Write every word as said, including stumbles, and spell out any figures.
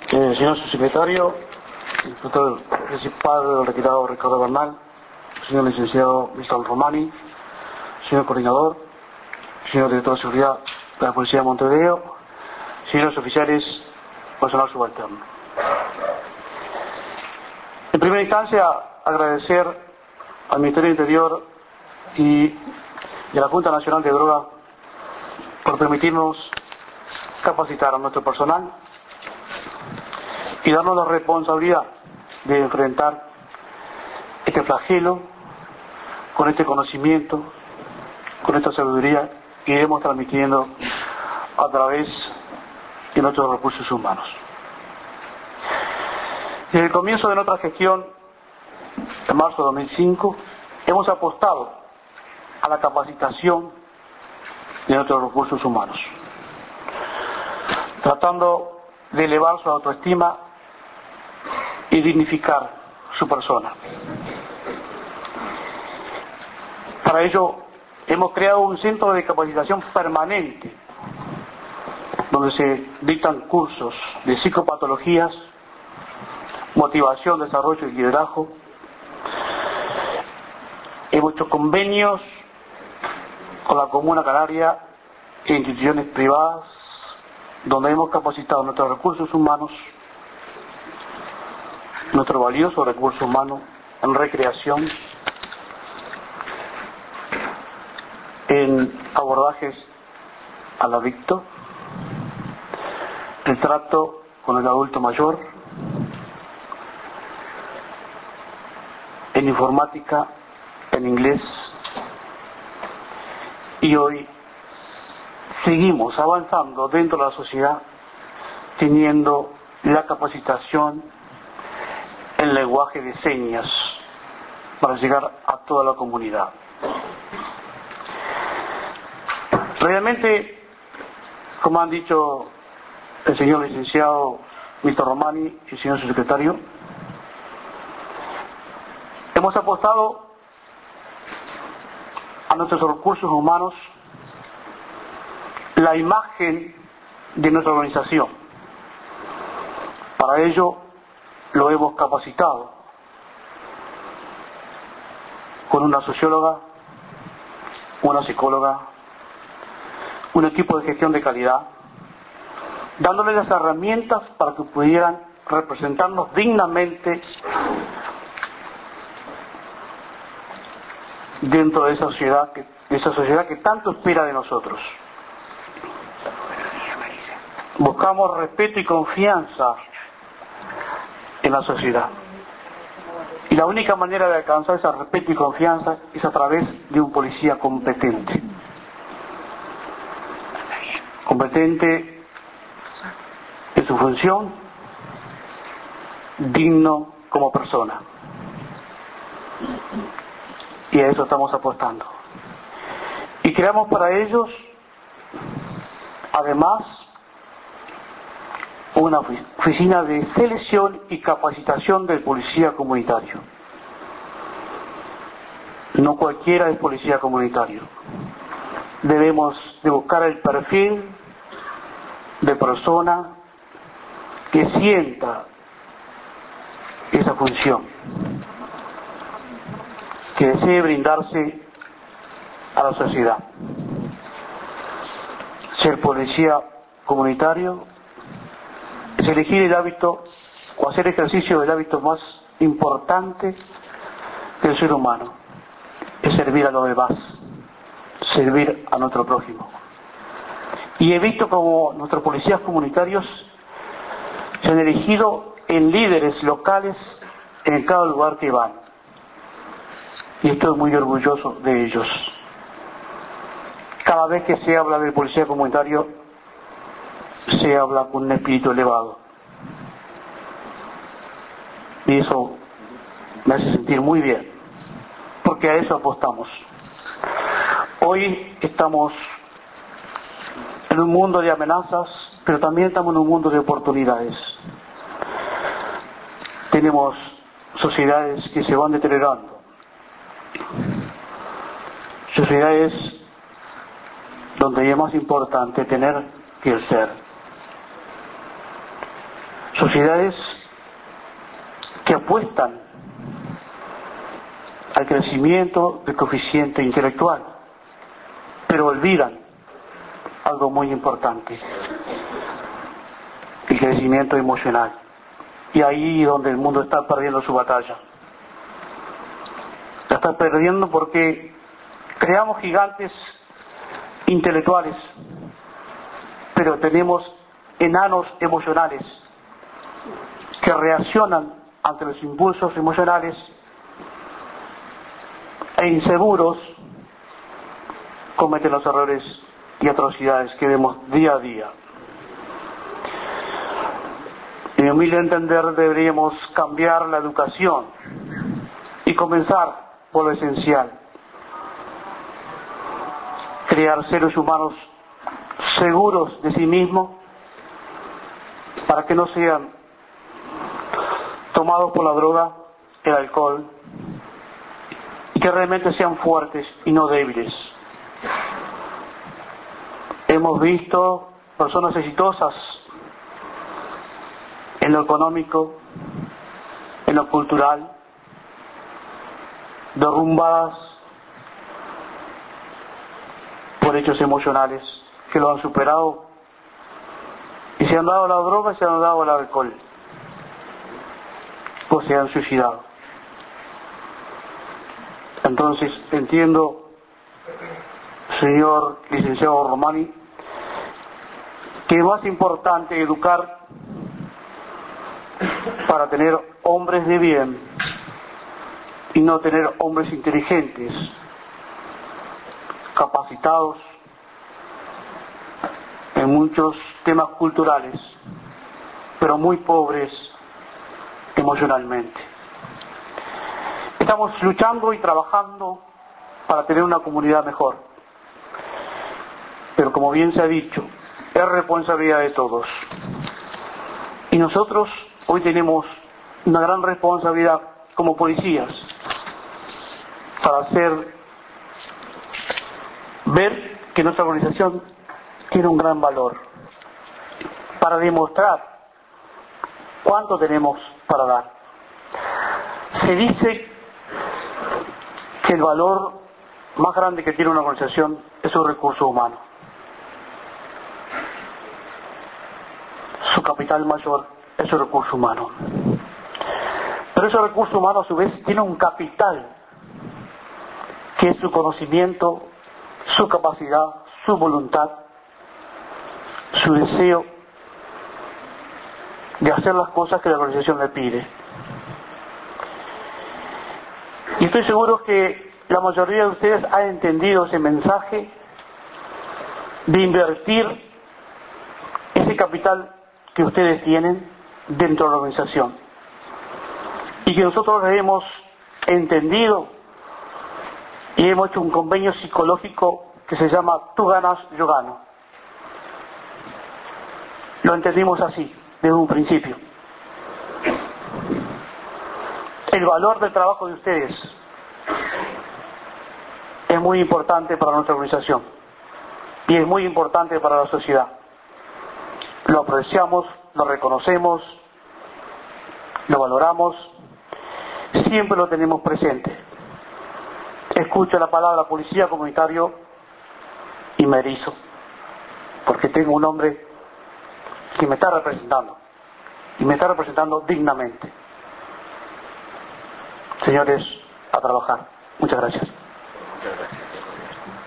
Eh, señor subsecretario, inspector principal retirado Ricardo Bernal, señor licenciado mister Romani, señor coordinador, señor director de seguridad de la Policía de Montevideo, señores oficiales, personal subalterno. En primera instancia, agradecer al Ministerio del Interior y, y a la Junta Nacional de Drogas por permitirnos capacitar a nuestro personal y darnos la responsabilidad de enfrentar este flagelo con este conocimiento, con esta sabiduría que iremos transmitiendo a través de nuestros recursos humanos. Desde el comienzo de nuestra gestión, en marzo de dos mil cinco, hemos apostado a la capacitación de nuestros recursos humanos, tratando de elevar su autoestima y dignificar su persona. Para ello, hemos creado un centro de capacitación permanente, donde se dictan cursos de psicopatologías, motivación, desarrollo y liderazgo. Hemos hecho convenios con la Comuna Canaria e instituciones privadas, donde hemos capacitado nuestros recursos humanos, nuestro valioso recurso humano en recreación, en abordajes al adicto, el trato con el adulto mayor, en informática, en inglés, y hoy seguimos avanzando dentro de la sociedad teniendo la capacitación en lenguaje de señas para llegar a toda la comunidad. Realmente, como han dicho el señor licenciado mister Romani y el señor subsecretario, hemos apostado a nuestros recursos humanos la imagen de nuestra organización. Para ello lo hemos capacitado con una socióloga, una psicóloga, un equipo de gestión de calidad, dándoles las herramientas para que pudieran representarnos dignamente dentro de esa sociedad que, de esa sociedad que tanto espera de nosotros. Buscamos respeto y confianza en la sociedad. Y la única manera de alcanzar ese respeto y confianza es a través de un policía competente. Competente en su función, digno como persona. Y a eso estamos apostando. Y creamos para ellos, además, una oficina de selección y capacitación del policía comunitario. No cualquiera es policía comunitario. Debemos de buscar el perfil de persona que sienta esa función, que desee brindarse a la sociedad. Ser policía comunitario es elegir el hábito o hacer ejercicio del hábito más importante del ser humano, es servir a los demás, servir a nuestro prójimo. Y he visto como nuestros policías comunitarios se han elegido en líderes locales en cada lugar que van. Y estoy muy orgulloso de ellos. Cada vez que se habla del policía comunitario, se habla con un espíritu elevado. Y eso me hace sentir muy bien, porque a eso apostamos. Hoy estamos en un mundo de amenazas, pero también estamos en un mundo de oportunidades. Tenemos sociedades que se van deteriorando, sociedades donde es más importante tener que el ser. Sociedades que apuestan al crecimiento del coeficiente intelectual, pero olvidan algo muy importante: el crecimiento emocional. Y ahí es donde el mundo está perdiendo su batalla. La está perdiendo porque creamos gigantes intelectuales, pero tenemos enanos emocionales que reaccionan ante los impulsos emocionales e inseguros cometen los errores y atrocidades que vemos día a día. En mi humilde entender, deberíamos cambiar la educación y comenzar por lo esencial: crear seres humanos seguros de sí mismos para que no sean tomados por la droga, el alcohol, y que realmente sean fuertes y no débiles. Hemos visto personas exitosas en lo económico, en lo cultural, derrumbadas por hechos emocionales que lo han superado y se han dado a la droga y se han dado al alcohol, o se han suicidado. Entonces entiendo, señor licenciado Romani, que es más importante educar para tener hombres de bien y no tener hombres inteligentes, capacitados en muchos temas culturales, pero muy pobres emocionalmente. Estamos luchando y trabajando para tener una comunidad mejor, pero como bien se ha dicho, es responsabilidad de todos. Y nosotros hoy tenemos una gran responsabilidad como policías para hacer ver que nuestra organización tiene un gran valor, para demostrar cuánto tenemos para dar. Se dice que el valor más grande que tiene una organización es su recurso humano. Su capital mayor es su recurso humano. Pero ese recurso humano a su vez tiene un capital, que es su conocimiento, su capacidad, su voluntad, su deseo de hacer las cosas que la organización le pide. Y estoy seguro que la mayoría de ustedes ha entendido ese mensaje de invertir ese capital que ustedes tienen dentro de la organización, y que nosotros hemos entendido y hemos hecho un convenio psicológico que se llama tú ganas, yo gano. Lo entendimos así desde un principio. El valor del trabajo de ustedes es muy importante para nuestra organización y es muy importante para la sociedad. Lo apreciamos, lo reconocemos, lo valoramos, siempre lo tenemos presente. Escucho la palabra policía comunitario y me erizo, porque tengo un hombre que me está representando y me está representando dignamente. Señores, a trabajar. Muchas gracias.